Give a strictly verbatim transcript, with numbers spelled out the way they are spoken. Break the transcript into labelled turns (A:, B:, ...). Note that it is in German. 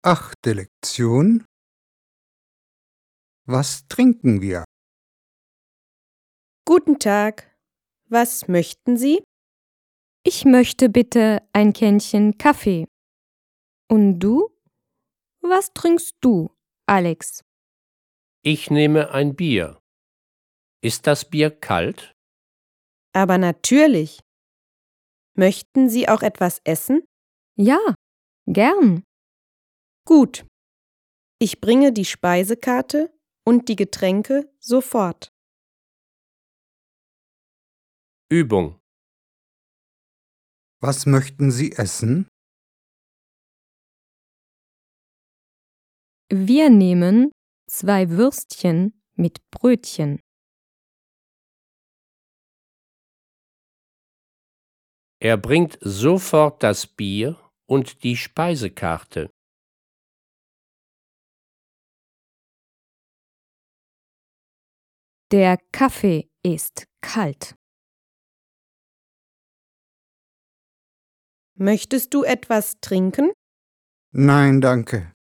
A: Achte Lektion. Was trinken wir?
B: Guten Tag. Was möchten Sie?
C: Ich möchte bitte ein Kännchen Kaffee. Und du? Was trinkst du, Alex?
D: Ich nehme ein Bier. Ist das Bier kalt?
B: Aber natürlich. Möchten Sie auch etwas essen?
C: Ja, gern.
B: Gut. Ich bringe die Speisekarte und die Getränke sofort.
D: Übung.
A: Was möchten Sie essen?
C: Wir nehmen zwei Würstchen mit Brötchen.
D: Er bringt sofort das Bier und die Speisekarte.
C: Der Kaffee ist kalt.
B: Möchtest du etwas trinken?
A: Nein, danke.